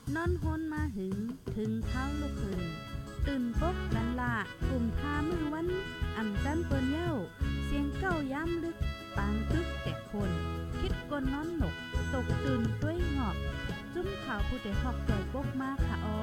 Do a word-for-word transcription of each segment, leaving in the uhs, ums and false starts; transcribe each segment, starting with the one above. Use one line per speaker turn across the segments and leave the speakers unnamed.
นอนฮนมาหึงถึงเท้าลูกขึ้นตื่นปกกันละกลุ่มทามือวันอ่ำจันเปิ้นเย้าเสียงเก้าย้ำลึกปางตึกแต่คนคิดกนนอนหนกตกตื่นด้วยหงอบจุ้มข่าวผู้ใดหอกใจปกมากค่ะออ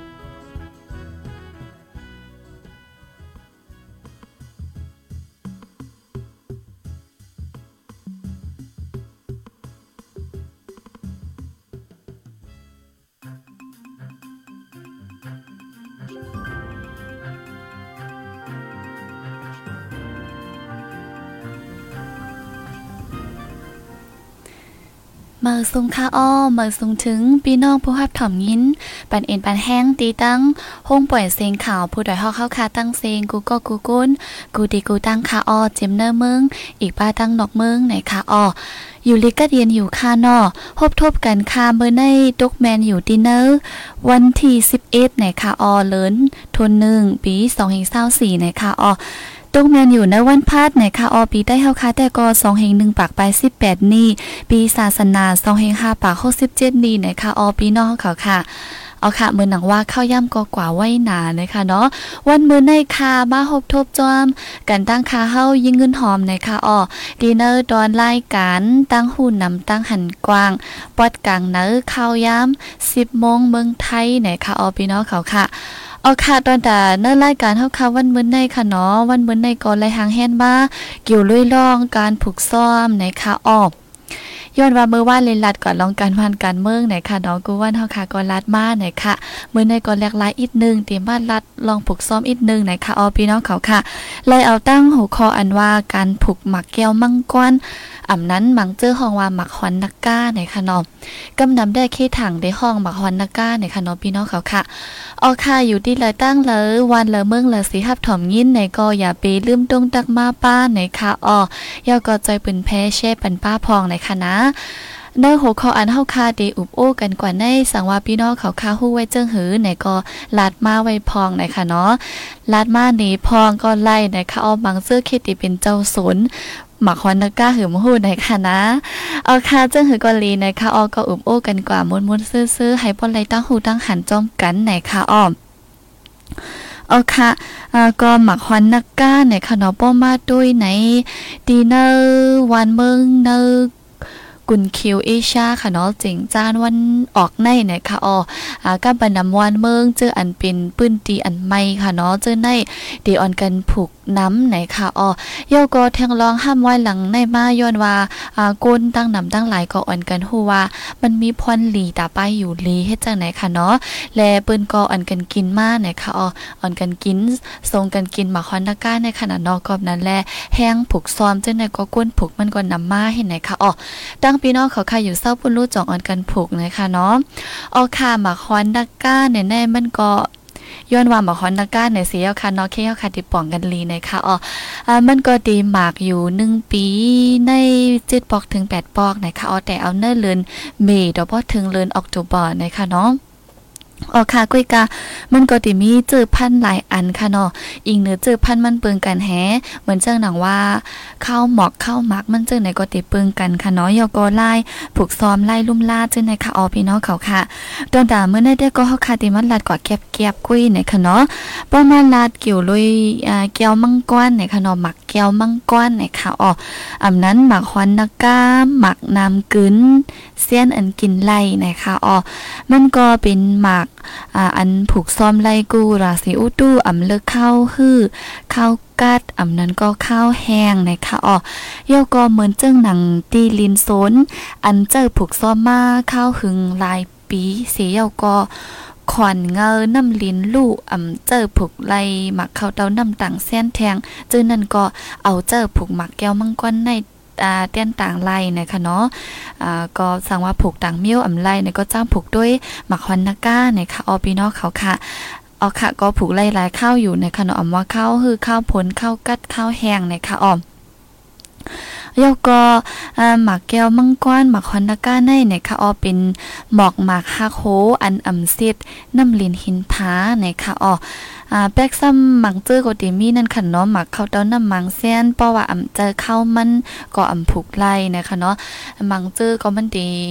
เมื่อซุงค่าอ้อเมื่อซุงถึงพี่น้องผู้รับถ่อมยินปันเอ็นปันแห้งตีตั้งห้องปล่อยเสียงข่าวผู้ดอยฮอกเข้าคาตั้งเสียงกูก็กูกุ้นกูดีกูตั้งค่าอ้อเจมเนอร์เมืองอีกป้าตั้งนอกเมืองไหนค่าอ้ออยู่ลิกก็เรียนอยู่ค่านอพบทบกันค่าเมื่อในตุกแมนอยู่ดินเนอร์วันที่สิบเอ็ดไหนค่าอ้อเลินทนหนึ่งปีสองพันยี่สิบสี่ไหนค่าอ้อตรงแมนอยู่ในวันพาดในค่ะอปีได้เฮาคาแต่ก็สองแห่งหนึ่งปากไปสิบแปดนี่ปีศาสนาสองแห่งห้าปากหกสิบเจ็ดนี่ในค่ะอปีนอกเขาค่ะเอาค่ะมือหนังว่าเข้าย่ำก็กว่าไว้หนานะคะเนาะวันมือในคามาหบทบจอมกันตั้งคาเฮายิงเงินหอมในค่ะอดีเนอร์ดอนไล่การตั้งหุ่นนำตั้งหันกว้างปอดกลางเนื้อเข้าย่ำสิบโมงเมืองไทยในค่ะอปีนอกเขาค่ะเอาค่ะตอนแต่เนื้อรายการเฮาค่ะวันมื้อในค่ะเนาะวันมื้อในก่อนเลยหางแฮนบ้าเกี่ยวลุยล่องการผูกซ้อมในค่ะออกย้อนว่ามื้อว่าเลยลัดก่อนลองการพันการเมืองไหนค่ะเนาะกูวันเฮาค่ะก็ลัดมาไหนค่ะมื้อในก่อนแลกหลายอีกนึงเตรียมบ้านลัดลองผูกซ้อมอีกนึงไหนค่ะออพี่น้องเขาค่ะเลยเอาตั้งหัวข้ออันว่าการผูกหมักแก้วมังกรอ่ำนั้นมังเจอห้องว่าหมักฮอนนักก้าไหนค่ะเนาะกำนำได้ขี้ถังได้ห้องหมักฮอนนักก้าไหนค่ะเนาะพี่น้องเขาค่ะออค่ะอยู่ที่เลยตั้งเลยวันเลยเมืองเลยสิฮับถ่อมยินไหนก็อย่าไปลืมตรงตักมาป้าไหนค่ะอ้อย่อก็ใจปืนแพ้แช่ปันป้าพองไหนค่ะนะเนื้อหัวข้ออันเฮาคาเดอุบโอ้กันกว่าในสังว่าพี่น้องเขาคาฮู้ไว้เจิ้งหือไหนก็ลาดมาไว้พองไหนค่ะเนาะลาดมาหนีพองก็ไล่ไหนค่ะเอาบางเสื้อคิดติเป็นเจ้าสนหมักฮอนนักก้าหืมหูไหนค่ะนะเอาค่ะเจิ้งหือกอลีไหนค่ะออก็อุบโอ้กันกว่ามวนๆซื่อๆให้ป้อนไหลตั้งหูตั้งหันจอมกันไหนค่ะอ้อมเอาค่ะอ่าก็หมักฮอนนักก้าไหนค่ะเนาะป้อมาด้วยไหนดีเนอร์วันเมืองเนอร์กุนคิวเอชาค่ะเนาะเจ๋งจานวันออกในไหนค่ะอ๋ออ่ากับบรรดามวันเมืองเจออันเป็นปื้นตีอันใหม่ค่ะเนาะเจอในเดออนกันผูกน้ำไหนค่ะอ๋อย่อก็แทงรองห้ามไว้หลังในมาย้อนว่าอ่าก้นตั้งน้ำตั้งหลายก็อ่อนกันฮู้ว่ามันมีพรหลีตาป้ายอยู่หลีเฮ็ดจังไหนค่ะเนาะแลปืนก็อ่อนกันกินมาไหนค่ะอ๋ออ่อนกันกินทรงกันกินหมาคอนตะก้าในขณะนอกกอบนั้นแลแห้งผูกซ้อมจังไหนก็ก้นผูกมันก็นำมาเห็นไหนค่ะอ๋อตั้งพี่น้องเขาค่ะอยู่เศร้าปุ่นรู้จ่องอ่อนกันผูกนะคะเนาะเอาค่ะหมาคอนตะก้าเนี่ยแน่มันก็ย้อนว่าหมาคอนตะก้าเนี่ยสิเอาค่ะเนาะแค่เอาค่ะที่ป่องกันลีนะคะอ๋ออ่ามันก็ดีหมากอยู่หนึ่งปีในเจ็ดปอกถึงแปดปอกนะคะอ๋อแต่เอาเนิ่นเลือนเมษดอกบ่ถึงเลือนออกตุลานะคะเนาะอ๋อค่ะกุ้ยกามันก็ติมีเจอพันหลายอันค่ะเนาะอีกเนื้อเจอพันมันเปิงกันแฮเหมือนเจ้าหนังว่าข้าวหมอกข้าวหมักมันเจอไหนก็ติเปิงกันค่ะเนาะยอก็ไล่ผูกซ้อมไล่ลุ่มล่าเจอไหนค่ะอ๋อพี่น้องเขาค่ะตอนตาเมื่อได้ได้ก็เฮาค่ะติมันลัดกว่าแก็บๆกุ้ยไหนค่ะเนาะประมาณลาดเกี่ยวลุยอ่าแก้วมังกรไหนค่ะเนาะหมักแก้วมังกรไหนค่ะอ๋ออำนั้นหมักฮอนนากาหมักน้ำกึ้นเสี้ยนอันกินไล่ไหนค่ะอ๋อมันก็เป็นหมักอ่าอันผูกซ้อมไล่กูราศีอุตุอำเลิกข้าวฮื้อข้าวกัดอำนั้นก็ข้าวแห้งนะคะอ๋อย่อก็เหมือนเจิ้งหนังตีลินโซนอันเจอผูกซ้อมมาข้าวหึงหลายปีเสียย่อก็ขอนเงาน้ำลิ้นลู่อำเจอผูกไล่หมักข้าวเต้าน้ำต่างแส้นแทงเจอนั่นก็เอาเจอผูกหมักแก้วมังกรในอ่าเตี้ยนต่างไล่นะคะเนาะอ่าก็สั่งว่าผูกต่างเมี้ยวอำไล่เนี่ยก็จ้างผูกด้วยหมักฮอนนาก้านะคะออพี่น้องเขาค่ะเอาค่ะก็ผูกไล่หลายข้าวอยู่นะคะเนาะอำว่าข้าวคือข้าวผลข้าวกัดข้าวแห้งนะคะออมแล้วก็อ่าหมักแก้วมังกรหมักฮอนนาก้าในนะคะออเป็นหมอกหมักฮักโฮอันอำซิดน้ำลิ้นหินผานะคะอออ่าแป๊กซ้ำหมังเจอก็ติมีนั่นค่ะเนาะหมักข้าวเต้าน้ำหมังเสี้ยนเพราะว่าอำเจอข้าวมันก็อำผูกไล่นะคะเนาะหมังเจอก็มันดี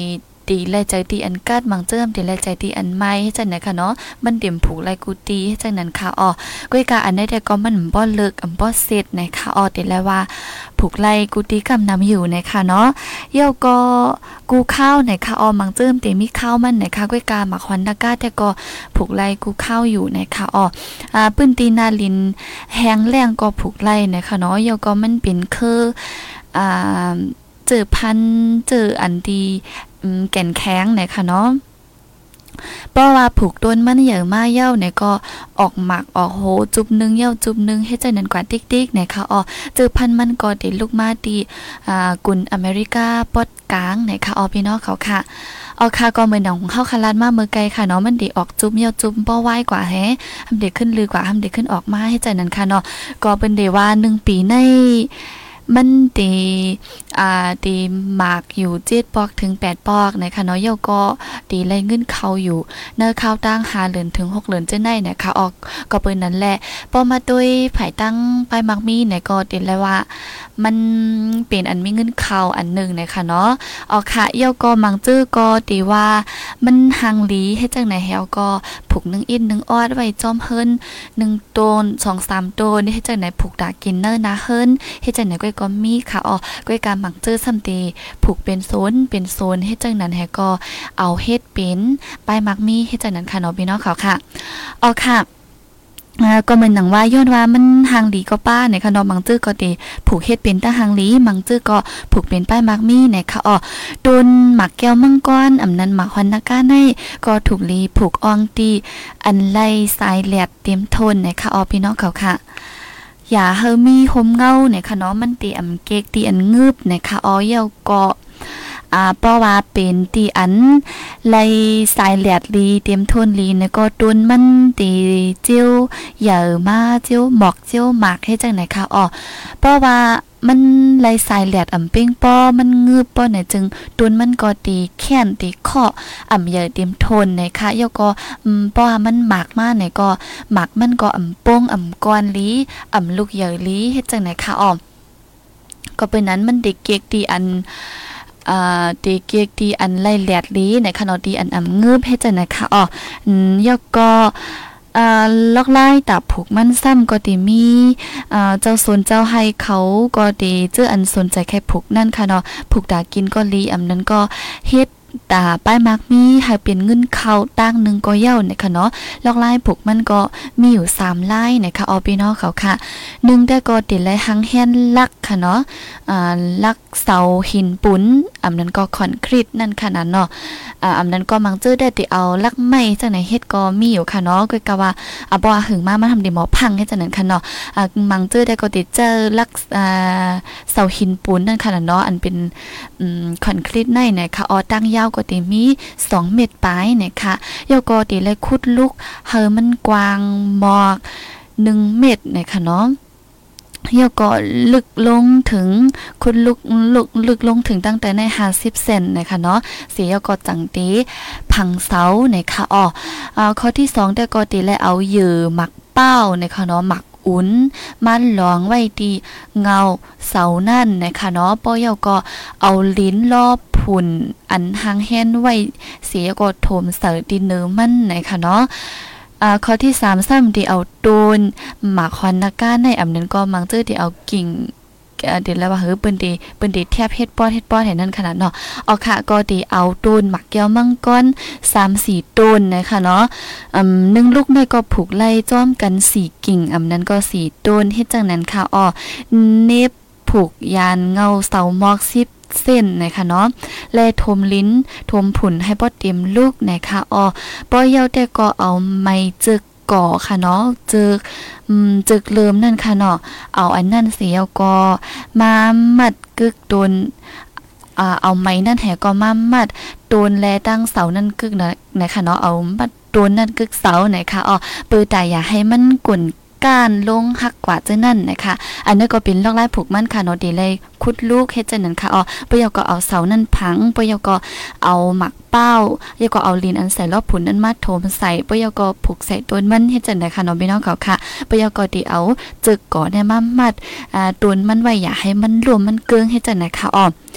ตีแลใจตีอันกัดมังเจิมตีแลใจตีอันไม้ให้จังไหนค่ะเนาะมันเดี่ยมผูกไลกูตีให้จังนั้นค่ะอ๋อก้อยกาอันได้แต่ก็มันบ่เลิกอันบ่เสร็จนะคะอ๋อตีแลว่าผูกไลกูตีกำนำอยู่นะคะเนาะเยี่ยวก็กูข้าวนะคะอ๋อมังเจิมตีมีข้าวมันนะคะก้อยกาหมักควันตะก้าแต่ก็ผูกไลกูข้าวอยู่นะคะอ๋ออ่าปื้นตีนาลินแห้งแรงก็ผูกไลนะคะเนาะเยี่ยวก็มันเป็นคืออ่าเจอพันเจออันดีแก่นแข้งนะคะเนาะเพราะว่าผูกต้นมันใหญ่มากเย้าเนี่ยก็ออกหมักออกโหจุบนึงเย้าจุบนึงให้ใจนั้นกว่าติ๊กๆนะคะอ๋อเจอพันมันก็เด็ดลูกมาดีอ่ากุนอเมริกาปอดกลางนะคะอ๋อพี่น้องเขาค่ะเอาค่ะก็เหมือนหนังเข้าคาราดมาเมื่อไกลค่ะเนาะมันเด็ออกจุบเย้าจุบป้อไหวกว่าแฮะทำเด็กขึ้นลือกว่าทำเด็กขึ้นออกมาให้ใจนั้นค่ะเนาะก็เป็นเดว่าหนึ่งปีในมันตีอ่าตีหมากอยู่เจ็ดปอกถึงแปดปอกนะคะเนาะเย่าก็ตีไล่เงินเขาอยู่เนื้อข้าวตั้งห้าเหรียญถึงหกเหรียญเจ้าไหนนะคะออกก็เปิ้นนั้นแหละพอมาด้วยไผตั้งไปมักมีเนี่ยก็ตีเลยว่ามันเป็นอันมีเงินเขาอันหนึ่งนะคะเนาะออกค่ะเย่าก็มังจื้อก็ตีว่ามันหังลีให้จังไหนแฮวก็ผูกหนึ่งอินหนึ่งออดไว้จอมเฮิรนหนึ่งโตนสองสามโตนให้จังไหนผูกดากินเนอร์นะเฮิรนให้จังไหนก็ก็มีค่ะอ๋อก้อยการหมักเจอซัมตีผูกเป็นโซนเป็นโซนให้จังนั้นแฮก็เอาเฮ็ดเป็นปลายมักมีให้จังนั้นค่ะเนาะพี่น้องเขาค่ะอ๋อค่ะอ่าก็เหมือนหนังว่าย้อนว่ามันหางหลีก็ป้าในค่ะเนาะมังจื้อก็ดีผูกเฮ็ดเป็นตาหางหลีมังจื้อก็ผูกเป็นป้ายมักมีนะคะอ๋อโดนหมักแก้วมังกรอำนั้นหมักฮอนนาก้าในก็ถูกลีผูกอองตีอันไล่สายแหลดเต็มทนนะคะอ๋อพี่น้องเขาค่ะอย่าเฮามีโฮมเงาเนี่ยค่ะเนาะมันตีอำเก๊กตีอันงึบนะคะอ๋อเยาก็อ่าเพราะว่าเป็นตีอันไล่สายแหลดลีเต็มทนลีเนี่ยก็ตุนมันตีเจียวเหย่อมาเจียวหมอกเจียวหมากให้จังไหนค่ะอ๋อเพราะว่ามันไล่สายแหลดอ่ำเป้งป้อมันงืบป้อเนี่ยจึงตุนมันก็ตีแค้นตีเคาะอ่ำเหย่อเต็มทนนะคะเยาก็อืมเพราะว่ามันหมากมากเนี่ยก็หมากมันก็อ่ำโป้งอ่ำก้อนลีอ่ำลูกเหย่อลีเฮ็ดจังไหนค่ะอ๋อก็เป็นนั้นมันเด็กเก๊กตีอันอ่าตีเก๊กตีอันไล่แหลดลีในขณะตีอันอ่ำงืบเฮ็ดจังไหนค่ะอ๋ออืมเยาก็อ่าลอกไล่ตับผูกมันซ้ำก็ตีมีอ่าเจ้าสนเจ้าให้เขาก็ตีเจ้าอันสนใจแค่ผูกนั่นค่ะเนาะผูกดากินก็ลีอำนั้นก็เฮ็ดตาป้ายมักมีให้เป็นเงินเข้าตั้งหนึ่งก็เย้าเนี่ยค่ะเนาะลอกไล่ผูกมันก็มีอยู่สามไล่นะคะออพี่น้องเขาค่ะหนึ่งได้ก็ติดไล่หังแฮนลักค่ะเนาะอ่าลักเสาหินปุ้นอำนั้นก็คอนกรีตนั่นค่ะนั่นเนาะอ่าอำนั้นก็มังจื้อได้ติเอาลักไม้จังไหนเฮ็ดก็มีอยู่ค่ะเนาะก็กะว่าอ่าบ่หึงมามาทำดิหมอพังให้จังนั้นค่ะเนาะอ่ามังจื้อได้ก็ติเจอลักอ่าเสาหินปุ้นนั่นค่ะเนาะอันเป็นอืมคอนกรีตในนะคะออตั้งยาวก็ติมีสองเมตรปลายนะคะยก็ติเลยขุดลุกเฮอมันกว้างหมอกหนึ่งเมตรนะคะเนาะเยก็ลึกลงถึงคุณลึกลึกลึกลงถึงตั้งแต่ในห้าสิบเซนนะคะเนาะเสียก็จังตีพังเสานะคะอ๋ออ่าข้อที่สองแต่ก็ตีและเอาเหยื่อหมักเป้านะคะเนาะหมักอุ่นมันหลองไว้ดีเงาเสานั่นนะคะเนาะป้อยก็เอาลิ้นรอบผุ่นอันหางแฮนไว้เสียก็โถมเสอดินเนื้อมันนะคะเนาะอ่าข้อที่สามซ้ำที่เอาโดนหมากควันนาก้าในอำนั้นก็มังเจอที่เอากิ่งเดี๋ยวแล้วว่าเฮ้ยเปิ้นดีเปิ้นดีแทบเฮ็ดป้อนเฮ็ดป้อนให้นั่นขนาดเนาะเอาค่ะก็ดีเอาต้นหมักแก้วมังกร สามสี่ ต้นนะคะเนาะอืมหนึ่งลูกน้อยก็ผูกไล่จ้อมกันสี่กิ่งอำนั้นก็สี่ต้นเฮ็ดจังนั้นค่ะอ้อเน็บผูกยานเงาเสาหมอกสิบเส้นนะคะเนาะและทมลิ้นทมผุ่นให้ป้อเต็มลูกนะคะอ้อป้อเยาแต่ก็เอาไม้จึกก่อค่ะเนาะจึกอืมจึกเริ่มนั่นค่ะเนาะเอาอันนั้นเสียก็มามัดกึกโดนอ่าเอาไม้นั่นแหก็มามัดโดนแลตั้งเสานั่นกึกนะนะคะเนาะเอามัดโดนนั่นกึกเสาไหนค่ะอ๋อเปิดแต่อย่าให้มันกุ่นการลงหักกว่าเจ้านั่นนะคะอันนี้ก็เป็นลอกไล่ผูกมั่นค่ะเนาะดีเลยคุดลูกเฮ็ดจังนั้นค่ะอ๋อปยก็เอาเสานั่นพังปยก็เอาหมักเป้ายก็เอาลีนอันใส่รอบผุนนั้นมาโถมใส่ปยก็ผูกใส่ต้นมันเฮ็ดจังได๋ค่ะเนาะพี่น้องเขาค่ะปยก็ดีเอาจึกก่อได้มามัดอ่าต้นมันไว้อย่าให้มันรวมมันเกิงเฮ็ดจังได๋ค่ะอ๋อ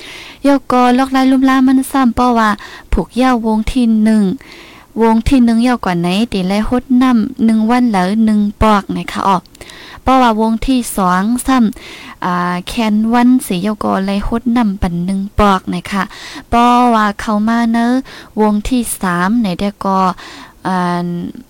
ยกก็ลอกลายลุ่มล่ามันซ้ำเพราะว่าผูกยาววงที่หนึ่งวงที่หนึ่งยาวกว่าไหนตีไล่ฮดน้ำหนึ่งวันแล้วหนึ่งปอกนะคะออกเพราะว่าวงที่สองซ้ำอ่าแคนวันสียาวก็ไล่ฮดน้ำปันหนึ่งปอกนะคะเพราะว่าเข้ามาเนอะวงที่สามในได้ก็อ่า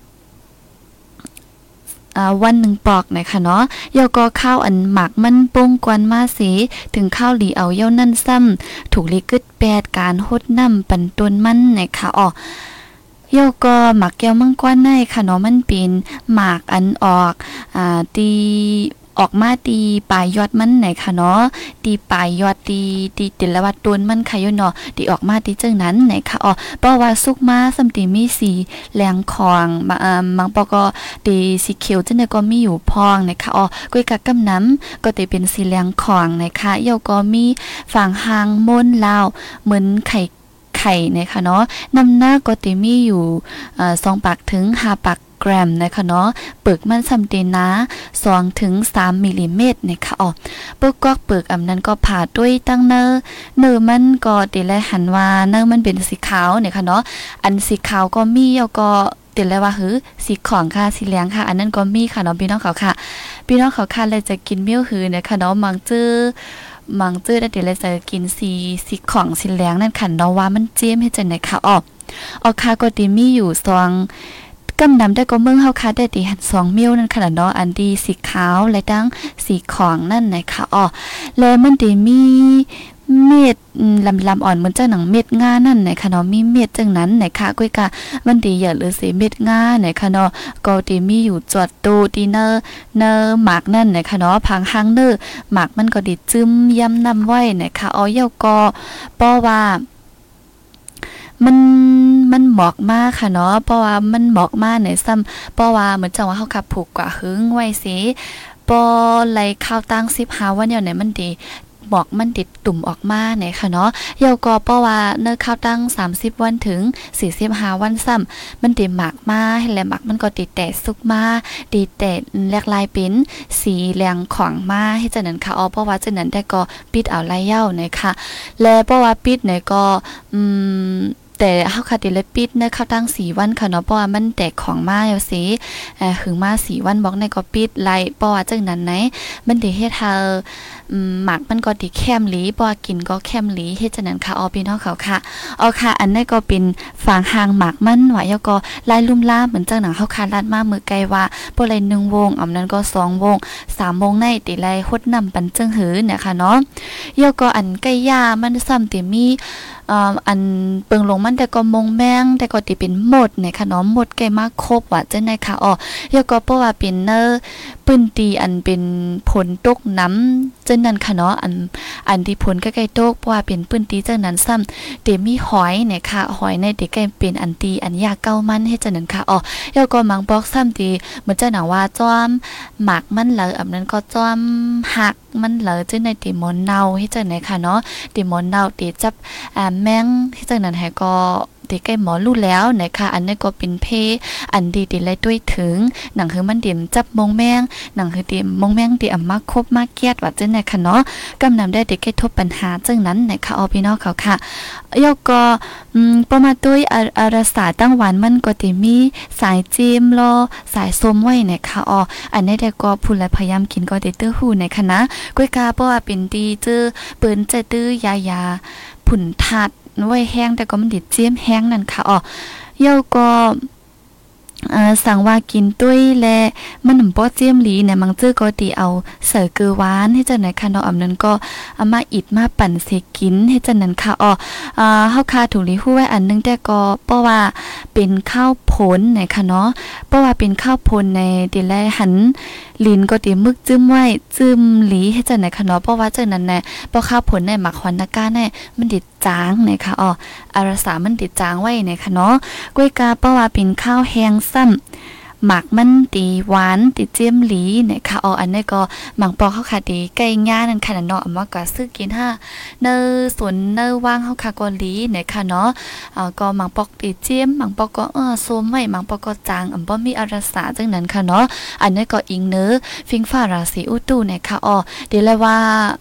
อ่าวันหนึ่งปอกนะคะเนาะยอก็ข้าวอันหมักมันปงกวนมาสีถึงข้าวหลีเอาเย้านั่นซ้ำถูกลิกึดแปดการฮดน้ำปันต้นมันนะคะอ๋อยอก็หมักแก้วมังกรในค่ะเนาะมันเป็นหมากอันออกอ่าตีออกมาตีปลายยอดมันไหนค่ะเนาะตีปลายยอดตีตีติละวัดต้นมันค่ะยเนาะตีออกมาตีจังนั้นไหนค่ะอ๋อเพราะว่าสุกมาสำตีมีสีแหลงของมาอ่าบางปอก็ตีสีเขียวจังได๋ก็มีอยู่พองนะคะอ๋อก้อยกักกำน้ำก็ตีเป็นสีแหลงของนะคะยอก็มีฝั่งหางม่นลาวเหมือนไข่ไข่นะคะเนาะน้ำหน้าก็ติมีอยู่เอ่อสองปากถึงห้าปากแกรมนะคะเนาะเปลือกมันซ้ำเตนะสองถึงสามมิลลิเมตรนะคะอ๋อเปลือกกอกเปลือกอำนั้นก็ผ่าด้วยตั้งเนอเนื้อมันก็ติแลหันว่าเนื้อมันเป็นสีขาวนะคะเนาะอันสีขาวก็มีแล้วก็ติดเลยว่าหือสีของค่ะสีเหลืองค่ะอันนั้นก็มีค่ะเนาะพี่น้องเขาค่ะพี่น้องเขาค่ะเลยจะกินเมี่ยวหือนะคะเนาะมังจื้อมังจื้อได้เดี๋ยวเราจะกินสีสีของสีแดงนั่นค่ะเนาะว่ามันเจียมให้จังได๋ค่ะออกออกค่ะก็ติมีอยู่สองกำนำได้ก็เมืองเฮาค่ะได้ติหันสองมิ้วนั่นค่ะเนาะอันดีสีขาวและตั้งสีของนั่นนะคะอ๋อแล้วมันติมีเม็ดลำลำอ่อนเหมือนเจ้าหนังเม็ดง่านั่นไหนค่ะเนาะมีเม็ดจังนั้นไหนค่ะก้อยกะมันดีอย่าหรือสีเม็ดง่าไหนค่ะเนาะก็ดีมีอยู่จอดตูดีเนอร์เนอร์หมากนั่นไหนค่ะเนาะพังหางเนอร์หมากมันก็ดีจึ้มย่ำนำไว้ไหนค่ะอ๋อเยาก็ป้อว่ามันมันหมอกมากค่ะเนาะเพราะว่ามันหมอกมากในซ้ำเพราะว่าเหมือนจังว่าเฮาขับผูกกว่าหึงไว้สิปอไหลข้าวตั้งสิบห้าวันเนี่ยไหนมันดีบอกมันติดตุ่มออกมาไหนค่ะเนาะเยาก็เพราะว่าเนื้อข้าวตั้งสามสิบวันถึงสี่สิบห้าวันซ้ำมันติดหมักมาให้แลหมักมันก็ติดแต่สุกมาติดแต่แลกลายเป็นสีแหลงของมาให้จังนั้นค่ะอ๋อเพราะว่าจังนั้นได้ก็ปิดเอาลายเหย้านะคะและเพราะว่าปิดเนี่ยก็อืมแต่เฮาค่ะติเลยปิดเนื้อข้าวตั้งสี่วันค่ะเนาะเพราะว่ามันแตกของมาอยู่สิเอ่อหึงมาสี่วันบอกในก็ปิดไล่เพราะว่าจังนั้นไหนมันได้เฮ็ดให้อืมหมักมันก็ติแคมหลีเพราะว่ากินก็แคมหลีเฮ็ดจังนั้นค่ะอ๋อพี่น้องเขาค่ะอ๋อค่ะอันนั้นก็เป็นฝางหางหมักมันว่าแล้วก็ลายลุ่มล่าเหมือนจังหนังเฮาค่ะลาดมามือไกลว่าบ่ไลหนึ่งวงอำนั้นก็สองวงสามวงในติไลฮดนำปันจังหือนะคะเนาะแล้วก็อันไก่ย่ามันซ้ำติมีเอ่ออันเปิงลงมันแต่ก็มงแมงแต่ก็ติเป็นหมดเนี่ยค่ะเนาะหมดไก่มาครบว่าจังได๋ค่ะอ๋อแล้วก็เพราะว่าเป็นเนอปื้นตีอันเป็นผลตกน้ำจังนั้นค่ะเนาะอันอันที่ผลใกล้ๆตกเพราะว่าเป็นปื้นตีจังนั้นซ้ำเตมีหอยเนี่ยค่ะหอยในที่ใกล้เป็นอันตีอันยาเก้ามันเฮ็ดจังนั้นค่ะอ๋อแล้วก็มังบอกซ้ำตีเหมือนจังหนังว่าจ้อมหมักมันเหลออันนั้นก็จ้อมหักมันเหลอจังในติหมอนเน่าเฮ็ดจังได๋ค่ะเนาะติหมอนเน่าติจับอ่าแมงเฮ็ดจังนั้นให้ก็ติใกล้หมอรู้แล้วนะคะอันนี้ก็เป็นเพอันดีติไล่ด้วยถึงหนังคือมันเดี่ยมจับมงแมงหนังคือเดี่ยมมงแมงติอ่ำมาครบมาเกียดว่าจังได๋ค่ะเนาะกำนำได้ติใกล้ทบปัญหาจังนั้นนะคะเอาพี่น้องเขาค่ะแล้วก็อืมประมาณด้วยอารสาตั้งหวานมันก็ติมีสายจิ้มรอสายส้มไว้นะคะอ๋ออันนี้ได้ก็พูดและพยายามกินก็ได้ตื้อหูนะคะนะก้อยกาเพราะว่าเป็นดีเจอเปิ้นจะตื้อยายาผุ่นทัดไว้แห้งแต่ก็มันดิดเจียมแห้งนั่นค่ะอ๋อเย้าก็เอ่อสั่งว่ากินตุ้ยและมันหนำป้อเจียมหลีเนี่ยมังจื้อก็ติเอาเสิร์เกลือหวานให้จังไหนค่ะเนาะอำนั้นก็เอามาอิดมาปั่นเสกินให้จังนั้นค่ะอ๋ออ่าเฮาคาถูกลิฮู้ไว้อันนึงแต่ก็เพราะว่าเป็นข้าวผลนะคะเนาะเพราะว่าเป็นข้าวผลในติแลหันลินก็ติมึกจึ้มไว้จึ้มหลีให้จังไหนค่ะเนาะเพราะว่าจังนั้นแน่เพราะข้าวผลในหมักฮอนนากาแน่มันดิดจางนะคะอ๋ออารสามันติดจางไว้นะคะเนาะกล้วยกาเพราะว่าเป็นข้าวแห้งซ้ำหมักมันตีหวานติเจียมหลีนะคะอ๋ออันนี้ก็หมังปอกเฮาค่ะตีไก่ย่านั่นค่ะเนาะอำว่าก็ซื้อกินห้าเนอสวนเนอว่างเฮาค่ะก็หลีนะคะเนาะอ่าก็หมังปอกตีเจียมหมังปอกก็เออส้มไว้หมังปอกก็จางอำบ่มีอารสาจังนั้นค่ะเนาะอันนี้ก็อิงเนอฟิงฟ้าราศีอุตุนะคะอ๋อเดี๋ยวเลยว่า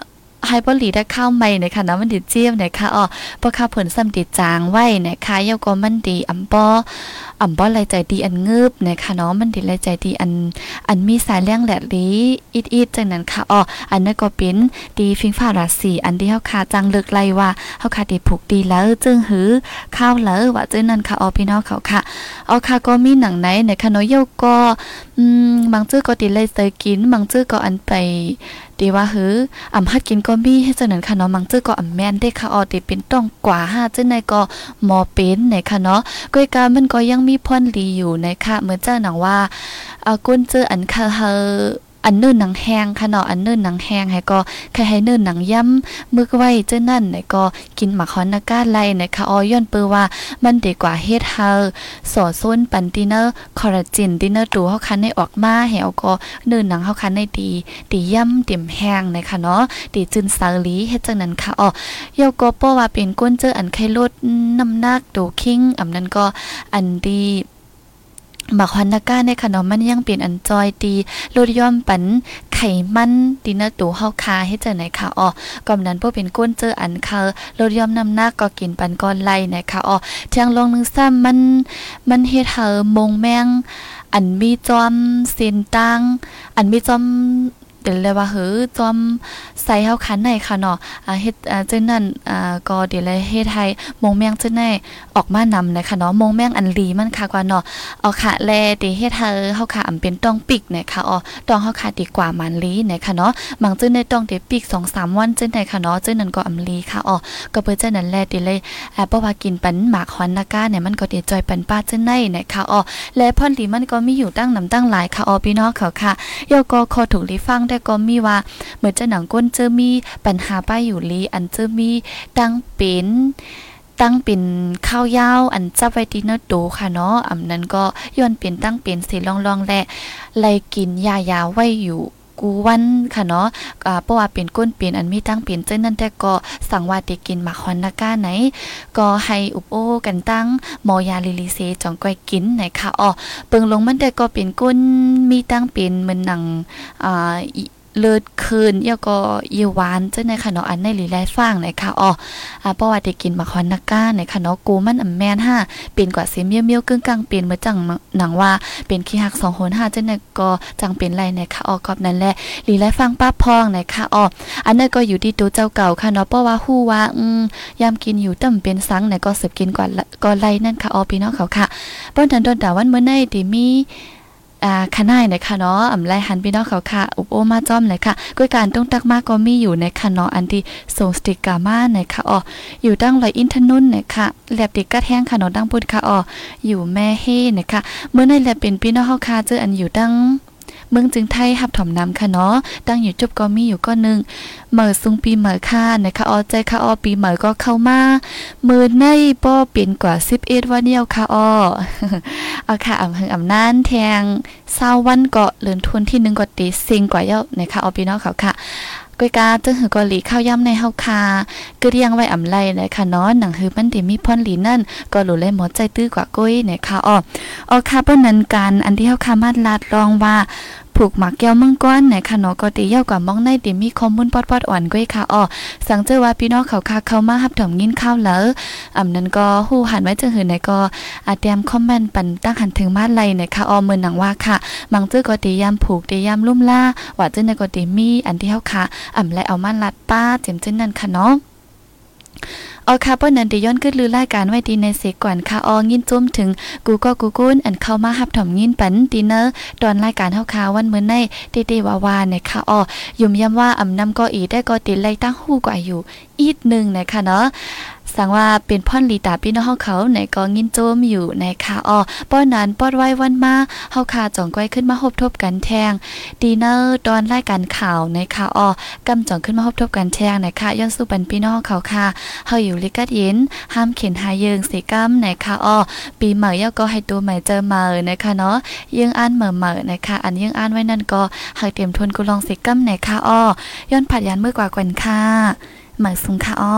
ให้บ่หลีได้ข้าวใหม่นะคะเนาะมันดิเจี๊ยบนะคะอ๋อบ่ค่ะผลซ้ำติดจางไว้นะคะยาก็มันดีอำบ่อำบ่ไหลใจดีอันงึบนะคะเนาะมันดีไหลใจดีอันอันมีสายเลี้ยงแหลดลีอีดๆจังนั้นค่ะอ๋ออันนั้นก็เป็นดีฟิงฟ้าราศีอันที่เฮาคาจังเลิกไล่ว่าเฮาคาได้ผูกดีแล้วจึงหือข้าวแล้วว่าจึงนั้นค่ะอ๋อพี่น้องเขาค่ะเอาค่ะก็มีหนังไหนนะคะเนาะยาก็อืมบางจื้อก็ดีเลยใจกินบางจื้อก็อันไปดีว่าหืออำฮัดกินก็มีให้จังนั้นค่ะเนาะบางจื้อก็อำแม่นได้ค่ะอ๋อได้เป็นต้องกว่าห้าจังได๋ก็หมอเป็นนะคะเนาะก้อยกามันก็ยังมีพ่นดีอยู่นะคะเหมือนเจ้าหนังว่าเอ่อก้นเจออันค่ะเฮออันเนิ่นหนังแห้งค่ะเนาะอันเนิ่นหนังแห้งให้ก็ใครให้เนิ่นหนังย่ำมึกไว้เจ้านั่นไหนก็กินหมักฮอนนาก้าไล่นะคะออย้อนเปื้อว่ามันดีกว่าเฮ็ดเฮาสอส้นปันติเนอร์คอลลาเจนดิเนอร์ตัวเฮาคันให้ออกมาให้เอาก็เนิ่นหนังเฮาคันให้ดีดีย่ำเต็มแห้งนะคะเนาะดีจึนซาลีเฮ็ดจังนั้นค่ะอ๋อยาก็เพราะว่าเป็นก้นเจออันไข้ลดน้ำหนักโดคิงอำนั้นก็อันดีหมักฮอนนาก้าในขนมมันยังเป็นอันจอยดีลดย่อมปันไขมันดินเนอร์ตูเฮาคาให้เจอไหนค่ะอ๋อกำนั้นพวกเป็นก้นเจออันค่ะลดย่อมน้ำหนักก็กินปันก้อนไล่นะคะอ๋อเที่ยงลงนึงซ้ำมันมันเฮ็ดเฮามงแมงอันมีจอมเส้นตังอันมีจอมเดี๋ยวเลยว่าเฮ้อจอมใส่เฮาคันในค่ะเนาะอ่าเฮ็ดอ่าจังนั้นอ่าก็เดี๋ยวเลยเฮ็ดให้มงแมงจังได๋ออกมานำนะคะเนาะมงแมงอันลีมันค่ะกว่าเนาะเอาค่ะแลเดี๋ยวเฮ็ดให้เฮาค่ะอำเป็นต้องปิกนะคะอ๋อต้องเฮาค่ะดีกว่ามันลีนะคะเนาะบางจังได๋ต้องได้ปิก สองสาม วันจังได๋ค่ะเนาะจังนั้นก็อำลีค่ะอ๋อก็เปิ้นจังนั้นแลเดี๋ยวเลยอ่าเพราะว่ากินปันหมากฮอนนาก้าเนี่ยมันก็ได้จอยปันป้าจังได๋นะคะอ๋อและพ่นลีมันก็มีอยู่ตั้งนำตั้งหลายค่ะอ๋อพี่น้องเขาค่ะยก็ขอถูกลิฟังได้ก็มีว่าเหมือนจะหนังก้นเจอมีปัญหาป้ายอยู่ลีอันเจอมีตั้งเป็นตั้งเป็นข้าวยาวอันจับไว้ดินเนอร์โตค่ะเนาะอำนั้นก็ย้อนเป็นตั้งเป็นสิลองๆและไล่กินยายาไว้อยู่กูวันค่ะเนาะอ่าเพราะว่าเป็นก้นเป็นอันมีตั้งเป็นเจ้านั่นแต่ก็สั่งว่าติกินหมากฮอนนาก้าไหนก็ให้อุปโอกันตั้งหมอยาลิลิเซจ่องก้อยกินไหนค่ะอ๋อเปิงลงมันแต่ก็เป็นก้นมีตั้งเป็นเหมือนหนังอ่าเลิศคืนแล้วก็เยวานเจ้าในค่ะเนาะอันในหลีไลฟังนะคะอ๋ออ่าเพราะว่าได้กินหมากฮอนนาก้าในค่ะเนาะกูมันอำแม่นห้าเป็นกว่าเสียเมียวๆกึ่งกลางเป็นเหมือนจังหนังว่าเป็นขี้หักสองโหนห้าเจ้าในก็จังเป็นไรนะคะอ๋อกอบนั้นแหละหลีไลฟังป้าพองนะคะอ๋ออันนั้นก็อยู่ที่ตัวเจ้าเก่าค่ะเนาะเพราะว่าฮู้ว่าอืมยามกินอยู่ต่ำเป็นสังไหนก็สืบกินกว่าก็ไล่นั่นค่ะอ๋อพี่น้องเขาค่ะป้อนทันโดนด่าวันเมื่อในดิมีอ่าคณะในค่ะเนาะอำไลหันพี่น้องเขาค่ะอุปโอมาจ้อมเลยค่ะก้อยการต้องตักมากก็มีอยู่ในค่ะเนาะอันที่ส่งสติกามาในค่ะอ๋ออยู่ตั้งลอยอินทนุ่นเนี่ยค่ะแลบติกกัดแห้งค่ะเนาะดังพุดค่ะอ๋ออยู่แม่เฮเนี่ยค่ะเมื่อในแลบเป็นพี่น้องเฮาค่ะเจออันอยู่ตั้งเมืองจึงไทยหับถมนำค่ะเนาะตั้งอยู่จุบก็มีอยู่ก็นึงเหมือซุงปีเหมือค่ะนะคะอ๋อใจค่ะอ๋อปีเหมือก็เข้ามามือในป้อเป็นกว่าสิบเอ็ดวันเดียวค่ะอ๋อเอาค่ะอำหึงอำนานแทงเศร้าวันก็เลือนทุนที่หนึ่งก็ตีซิงกว่าเยอะนะคะอ๋อพี่น้องเขาค่ะก้อยกาจึงหือก็หลีข้าวย่ำในเฮาคาก็เรียงไว้อำไลนะคะเนาะหนังหือมันได้มีพ่นหลีนั่นก็หลุเลยหมดใจตื้อกว่าก้อยนะคะอ๋ออ๋อค่ะเปิ้นนั้นการอันที่เฮาคามาลาดรองว่าผูกหมากแก้วมังกรในค่ะเนาะก็ตีเย่ากว่ามองในติมีข้อมูลปอดๆอ่อนก้อยค่ะอ๋อสังเจอว่าพี่น้องเขาค่ะเข้ามารับถมยินข้าวแล้วอำนั้นก็ฮู้หันไว้จังหือไหนก็อาเตรียมคอมเมนต์ปันตั้งหันถึงมาไลนะคะอ๋อมื้อหนังว่าค่ะบางเจ้อก็ตียามผูกตียามลุ่มล่าว่าจังได๋ก็ตีมีอันที่เฮาค่ะอำและเอามาลัดป้าเต็มจังนั้นค่ะเนาะเอาค่ะเปิ้นนั้นได้ย้อนขึ้นลือรายการไว้ดีในเสก่อนค่ะออยินจุ่มถึงกูก็กูกุ้นอันเข้ามารับถมยินปันดินเนอร์ตอนรายการเฮาค่ะวันมื้อในเตๆวาๆนะคะออยุ่มย้ำว่าอำนำก็อีได้ก็ติไล่ตั้งฮู้กว่าอยู่อีกนึงนะคะเนาะสังว่าเป็นพ่อนลีตาพี่น้องเฮาเขาในก็ยินโจมอยู่ในค่ะอ้อป้อนนั้นปอดไว้วันมาเฮาคาจ่องก้อยขึ้นมาฮบทบกันแทงดีเนอร์ตอนรายการข่าวในค่ะอ้อกำจ่องขึ้นมาฮบทบกันแทงในค่ะย้อนสู่ปันพี่น้องเขาค่ะเฮาอยู่ลิกัดเย็นห้ามเข็นหาเยิงสิกำในค่ะอ้อปีใหม่ย่อก็ให้ตัวใหม่เจอมานะคะเนาะยิงอ่านเหม่อๆนะคะอันยิงอ่านไว้นั่นก็ให้เตรียมทนกุลองสิกำในค่ะอ้อย้อนผัดยันมือกว่ากันค่ะเหมือสุงค่ะอ้อ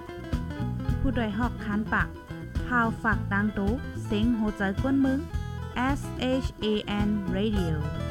ผู้ดยหอกคานปากพาวฝากดังตู้เซ็งโหใจกวนมึง S H A N radio